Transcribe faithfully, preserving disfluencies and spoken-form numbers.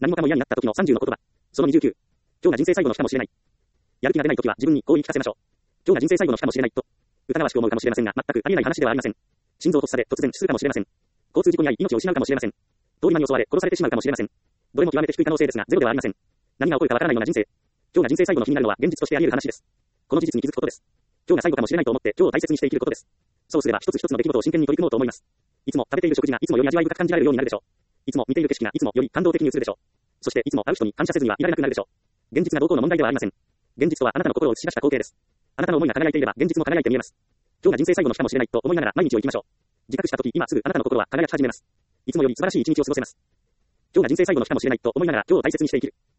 何もかも嫌になった時のさんじゅうの言葉。そのにじゅうきゅう。今日が人生最後の日かもしれない。やる気が出ない時は自分にこう言い聞かせましょう。今日が人生最後の日かもしれないと。疑わしく思うかもしれませんが、全くありえない話ではありません。心臓発作で突然死するかもしれません。交通事故に遭い命を失うかもしれません。通り魔に襲われ殺されてしまうかもしれません。どれも極めて低い可能性ですが、ゼロではありません。何が起こるかわからないような人生。今日が人生最後の日になるのは現実としてあり得る話です。この事実に気づくことです。今日が最後かもしれないと思って今日を大切にして生きることです。そうすれば一つ一つの出来事を真剣に取り組もうと思います。いつも食べている食事がいつもより味わい深く感じられるようになるでしょう。いつも見ている景色がいつもより感動的に映るでしょう。そしていつも会う人に感謝せずにはいられなくなるでしょう。現実がどうこうの問題ではありません。現実とはあなたの心を映し出した光景です。あなたの思いが輝いていれば現実も輝いて見えます。今日が人生最後の日かもしれないと思いながら毎日を生きましょう。自覚した時今すぐあなたの心は輝き始めます。いつもより素晴らしい一日を過ごせます。今日が人生最後の日かもしれないと思いながら今日を大切にして生きる。